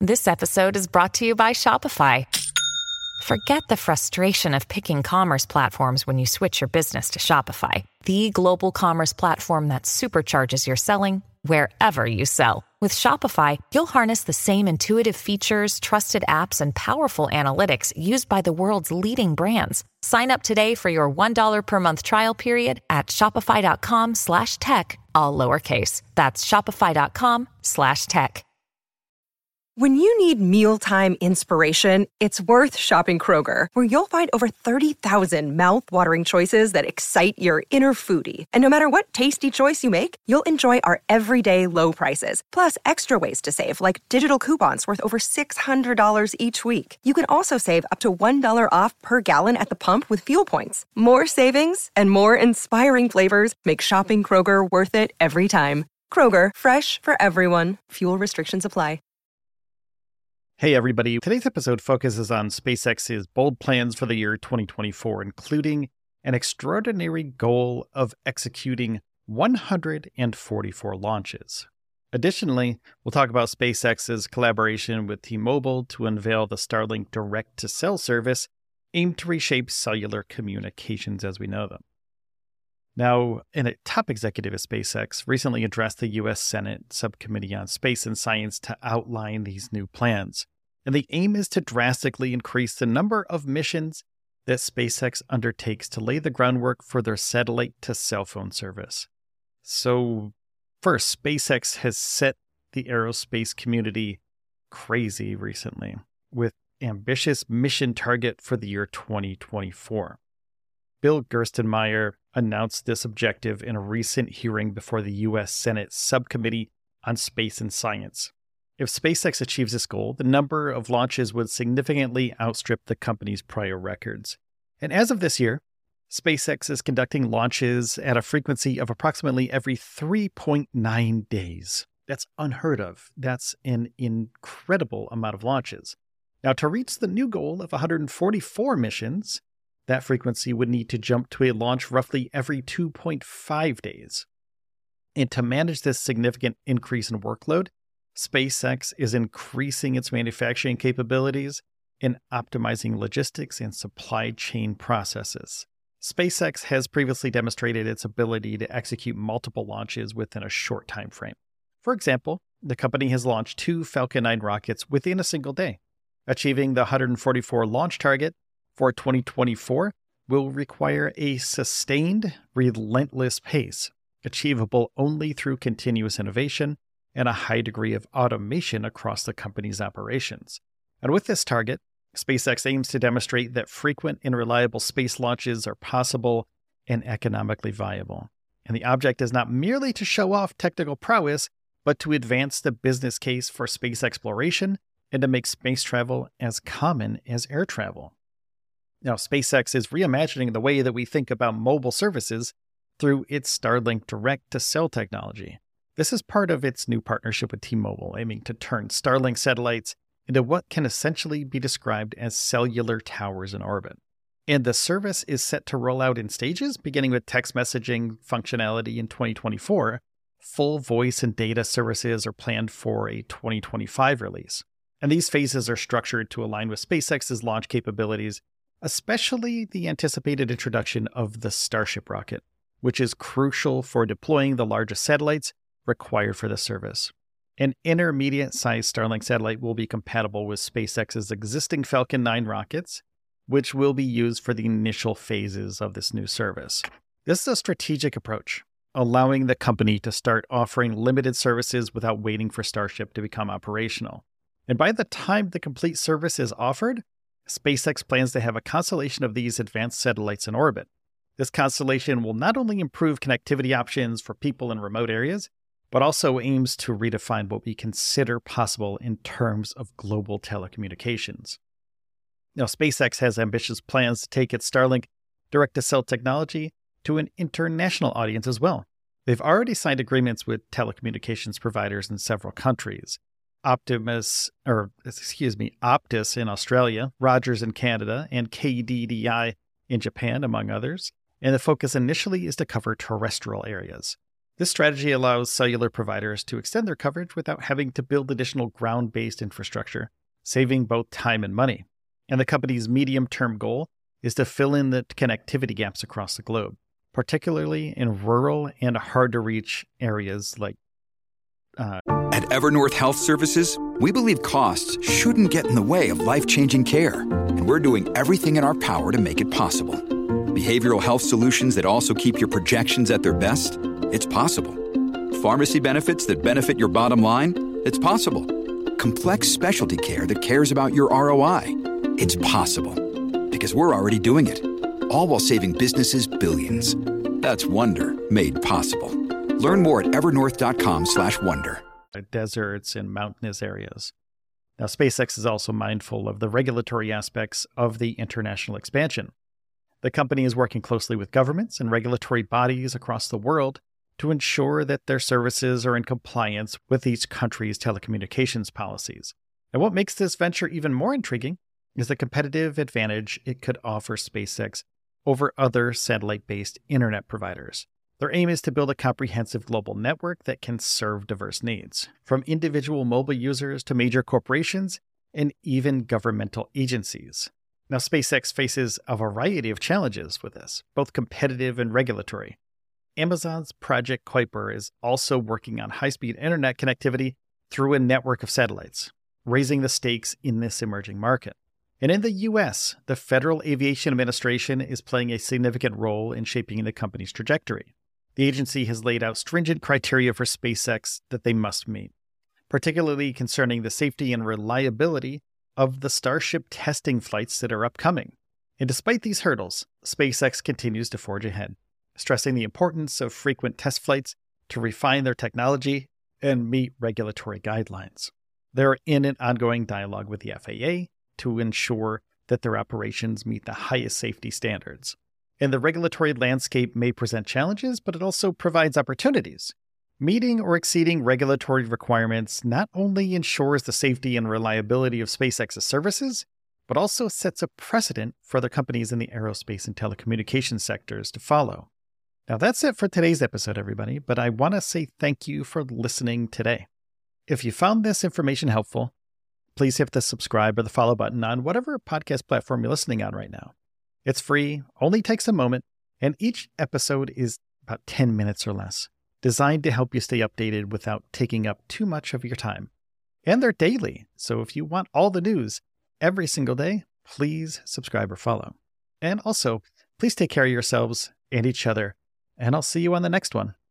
This episode is brought to you by Shopify. Forget the frustration of picking commerce platforms when you switch your business to Shopify, the global commerce platform that supercharges your selling wherever you sell. With Shopify, you'll harness the same intuitive features, trusted apps, and powerful analytics used by the world's leading brands. Sign up today for your $1 per month trial period at shopify.com/tech, all lowercase. That's shopify.com/tech. When you need mealtime inspiration, it's worth shopping Kroger, where you'll find over 30,000 mouth-watering choices that excite your inner foodie. And no matter what tasty choice you make, you'll enjoy our everyday low prices, plus extra ways to save, like digital coupons worth over $600 each week. You can also save up to $1 off per gallon at the pump with fuel points. More savings and more inspiring flavors make shopping Kroger worth it every time. Kroger, fresh for everyone. Fuel restrictions apply. Hey everybody, today's episode focuses on SpaceX's bold plans for the year 2024, including an extraordinary goal of executing 144 launches. Additionally, we'll talk about SpaceX's collaboration with T-Mobile to unveil the Starlink direct-to-cell service aimed to reshape cellular communications as we know them. Now, a top executive at SpaceX recently addressed the U.S. Senate Subcommittee on Space and Science to outline these new plans. And the aim is to drastically increase the number of missions that SpaceX undertakes to lay the groundwork for their satellite-to-cell phone service. So, first, SpaceX has set the aerospace community crazy recently with ambitious mission target for the year 2024. Bill Gerstenmaier announced this objective in a recent hearing before the U.S. Senate Subcommittee on Space and Science. If SpaceX achieves this goal, the number of launches would significantly outstrip the company's prior records. And as of this year, SpaceX is conducting launches at a frequency of approximately every 3.9 days. That's unheard of. That's an incredible amount of launches. Now, to reach the new goal of 144 missions, that frequency would need to jump to a launch roughly every 2.5 days. And to manage this significant increase in workload, SpaceX is increasing its manufacturing capabilities and optimizing logistics and supply chain processes. SpaceX has previously demonstrated its ability to execute multiple launches within a short time frame. For example, the company has launched 2 Falcon 9 rockets within a single day. Achieving the 144 launch target for 2024 will require a sustained, relentless pace, achievable only through continuous innovation and a high degree of automation across the company's operations. And with this target, SpaceX aims to demonstrate that frequent and reliable space launches are possible and economically viable. And the object is not merely to show off technical prowess, but to advance the business case for space exploration and to make space travel as common as air travel. Now, SpaceX is reimagining the way that we think about mobile services through its Starlink direct-to-cell technology. This is part of its new partnership with T-Mobile, aiming to turn Starlink satellites into what can essentially be described as cellular towers in orbit. And the service is set to roll out in stages, beginning with text messaging functionality in 2024. Full voice and data services are planned for a 2025 release. And these phases are structured to align with SpaceX's launch capabilities, especially the anticipated introduction of the Starship rocket, which is crucial for deploying the largest satellites required for the service. An intermediate-sized Starlink satellite will be compatible with SpaceX's existing Falcon 9 rockets, which will be used for the initial phases of this new service. This is a strategic approach, allowing the company to start offering limited services without waiting for Starship to become operational. And by the time the complete service is offered, SpaceX plans to have a constellation of these advanced satellites in orbit. This constellation will not only improve connectivity options for people in remote areas, but also aims to redefine what we consider possible in terms of global telecommunications. Now, SpaceX has ambitious plans to take its Starlink direct-to-cell technology to an international audience as well. They've already signed agreements with telecommunications providers in several countries. Optus in Australia, Rogers in Canada, and KDDI in Japan, among others. And the focus initially is to cover terrestrial areas. This strategy allows cellular providers to extend their coverage without having to build additional ground-based infrastructure, saving both time and money. And the company's medium-term goal is to fill in the connectivity gaps across the globe, particularly in rural and hard-to-reach areas like At Evernorth Health Services, we believe costs shouldn't get in the way of life-changing care, and we're doing everything in our power to make it possible. Behavioral health solutions that also keep your projections at their best? It's possible. Pharmacy benefits that benefit your bottom line? It's possible. Complex specialty care that cares about your ROI? It's possible. Because we're already doing it. All while saving businesses billions. That's Wonder made possible. Learn more at evernorth.com/wonder. Deserts and mountainous areas. Now, SpaceX is also mindful of the regulatory aspects of the international expansion. The company is working closely with governments and regulatory bodies across the world to ensure that their services are in compliance with each country's telecommunications policies. And what makes this venture even more intriguing is the competitive advantage it could offer SpaceX over other satellite-based internet providers. Their aim is to build a comprehensive global network that can serve diverse needs, from individual mobile users to major corporations and even governmental agencies. Now, SpaceX faces a variety of challenges with this, both competitive and regulatory. Amazon's Project Kuiper is also working on high-speed internet connectivity through a network of satellites, raising the stakes in this emerging market. And in the US, the Federal Aviation Administration is playing a significant role in shaping the company's trajectory. The agency has laid out stringent criteria for SpaceX that they must meet, particularly concerning the safety and reliability of the Starship testing flights that are upcoming. And despite these hurdles, SpaceX continues to forge ahead, stressing the importance of frequent test flights to refine their technology and meet regulatory guidelines. They're in an ongoing dialogue with the FAA to ensure that their operations meet the highest safety standards. And the regulatory landscape may present challenges, but it also provides opportunities. Meeting or exceeding regulatory requirements not only ensures the safety and reliability of SpaceX's services, but also sets a precedent for other companies in the aerospace and telecommunications sectors to follow. Now, that's it for today's episode, everybody, but I want to say thank you for listening today. If you found this information helpful, please hit the subscribe or the follow button on whatever podcast platform you're listening on right now. It's free, only takes a moment, and each episode is about 10 minutes or less, designed to help you stay updated without taking up too much of your time. And they're daily, so if you want all the news every single day, please subscribe or follow. And also, please take care of yourselves and each other, and I'll see you on the next one.